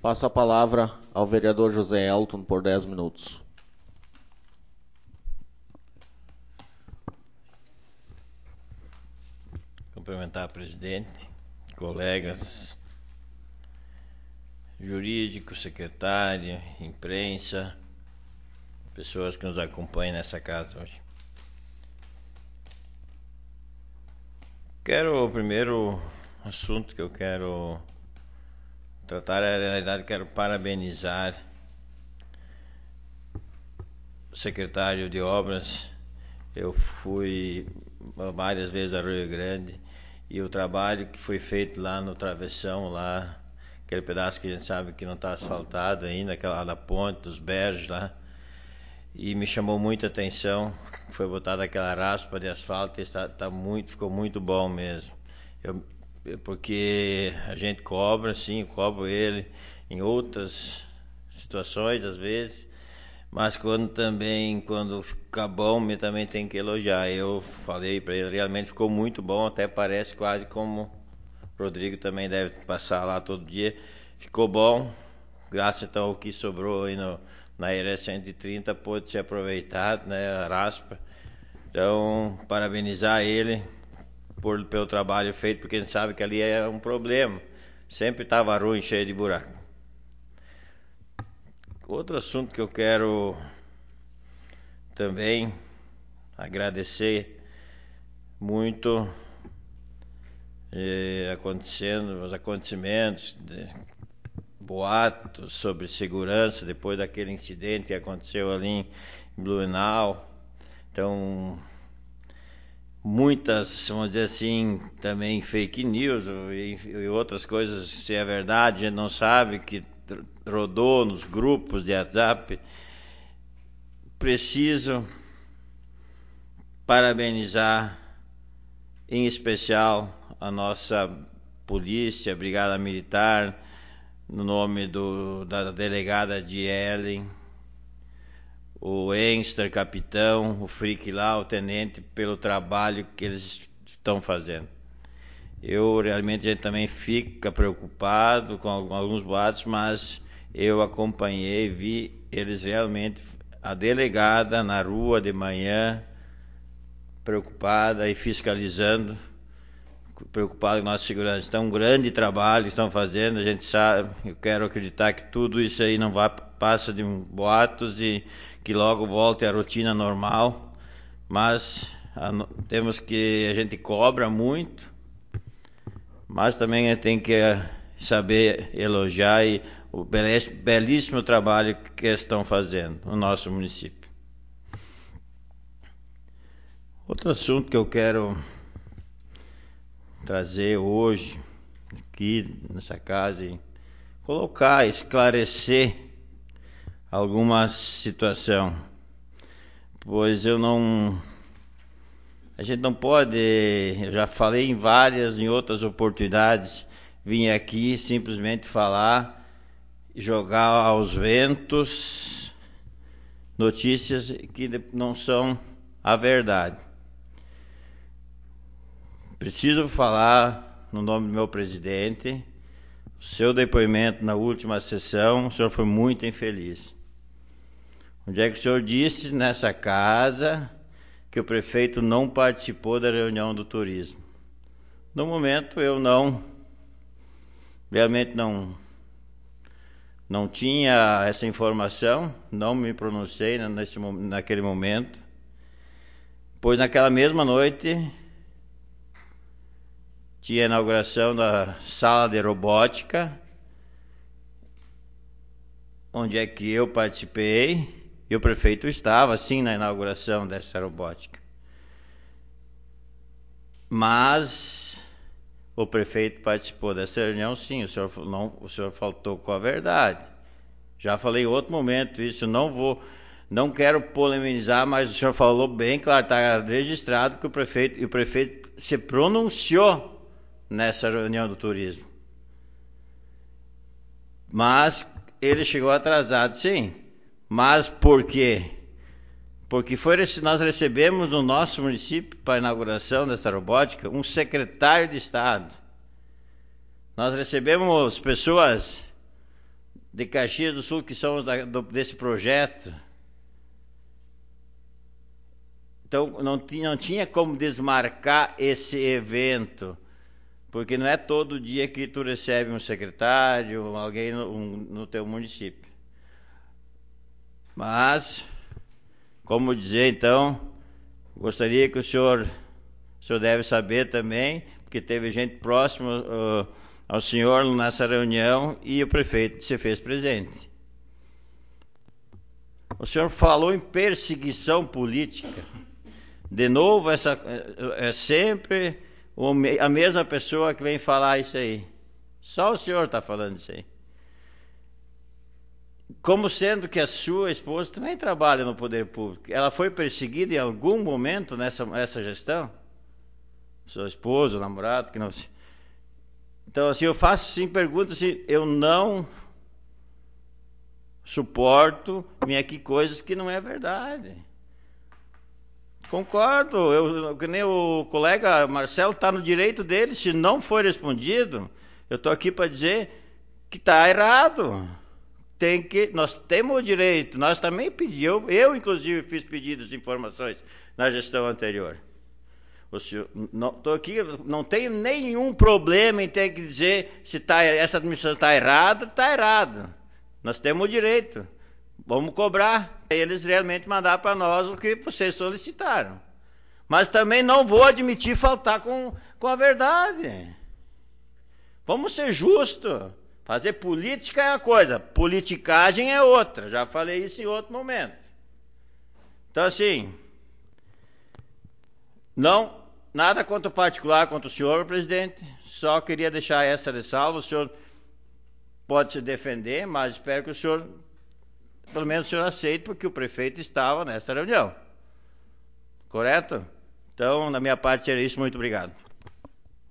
Passo a palavra ao vereador José Elton por 10 minutos. Cumprimentar o presidente, colegas, jurídico, secretário, imprensa, pessoas que nos acompanham nessa casa hoje. O primeiro assunto que eu quero tratar é, na realidade, quero parabenizar o secretário de obras. Eu fui várias vezes a Rio Grande e o trabalho que foi feito lá no travessão, lá, aquele pedaço que a gente sabe que não está asfaltado ainda, aquela da ponte, dos berges lá, e me chamou muita atenção. Foi botada aquela raspa de asfalto e ficou muito bom mesmo. Porque a gente cobra, sim, cobro ele em outras situações às vezes, mas quando fica bom, eu também tenho que elogiar. Eu falei para ele, realmente ficou muito bom, até parece quase como o Rodrigo também deve passar lá todo dia. Ficou bom, graças então ao que sobrou aí na RS 130 pôde ser aproveitado, né, a raspa. Então, parabenizar ele pelo trabalho feito, porque a gente sabe que ali é um problema. Sempre estava ruim, cheio de buraco. Outro assunto que eu quero também agradecer muito os acontecimentos, boatos sobre segurança depois daquele incidente que aconteceu ali em Blumenau. Então, muitas, vamos dizer assim, também fake news e outras coisas, se é verdade, a gente não sabe, que rodou nos grupos de WhatsApp. Preciso parabenizar em especial a nossa polícia, brigada militar, no nome da delegada de Ellen, o Enster, capitão, o Frick lá, o tenente, pelo trabalho que eles estão fazendo. Eu realmente, a gente também fica preocupado com alguns boatos, mas eu acompanhei, vi eles realmente, a delegada na rua de manhã, preocupada e fiscalizando, preocupada com a nossa segurança. Então, um grande trabalho estão fazendo, a gente sabe, eu quero acreditar que tudo isso aí não passa de boatos e que logo volte à rotina normal, mas a gente cobra muito, mas também tem que saber elogiar o belíssimo trabalho que estão fazendo no nosso município. Outro assunto que eu quero trazer hoje aqui nessa casa e esclarecer alguma situação, pois a gente não pode, eu já falei em outras oportunidades, vim aqui simplesmente falar, jogar aos ventos notícias que não são a verdade. Preciso falar no nome do meu presidente. O seu depoimento na última sessão, o senhor foi muito infeliz. Onde é que o senhor disse nessa casa que o prefeito não participou da reunião do turismo? No momento eu realmente não tinha essa informação, não me pronunciei naquele momento, pois naquela mesma noite tinha a inauguração da sala de robótica, onde é que eu participei, e o prefeito estava sim na inauguração dessa robótica. Mas o prefeito participou dessa reunião, sim, o senhor faltou com a verdade. Já falei em outro momento isso, não quero polemizar, mas o senhor falou bem claro, está registrado que o prefeito se pronunciou nessa reunião do turismo. Mas ele chegou atrasado, sim. Mas por quê? Porque nós recebemos no nosso município, para a inauguração dessa robótica, um secretário de Estado. Nós recebemos pessoas de Caxias do Sul que somos desse projeto. Então não tinha como desmarcar esse evento, porque não é todo dia que tu recebe um secretário, alguém no teu município. Mas, como dizer, então, gostaria que o senhor deve saber também, porque teve gente próxima ao senhor nessa reunião e o prefeito se fez presente. O senhor falou em perseguição política. De novo, é sempre a mesma pessoa que vem falar isso aí. Só o senhor está falando isso aí. Como sendo que a sua esposa também trabalha no poder público. Ela foi perseguida em algum momento nessa gestão? Sua esposa, o namorado, que não se... Então, assim, eu faço sim perguntas assim, eu não suporto aqui coisas que não é verdade. Concordo, que nem o colega Marcelo está no direito dele, se não foi respondido, eu estou aqui para dizer que está errado. Nós temos o direito, nós também pedimos, eu inclusive fiz pedidos de informações na gestão anterior. Estou aqui, não tenho nenhum problema em ter que dizer se essa administração está errada, está errado. Nós temos o direito. Vamos cobrar eles realmente mandar para nós o que vocês solicitaram. Mas também não vou admitir faltar com a verdade. Vamos ser justos. Fazer política é uma coisa, politicagem é outra. Já falei isso em outro momento. Então, assim, nada contra o particular, contra o senhor, presidente. Só queria deixar essa ressalva. O senhor pode se defender, mas espero que o senhor, pelo menos o senhor aceite, porque o prefeito estava nessa reunião. Correto? Então, da minha parte era isso. Muito obrigado.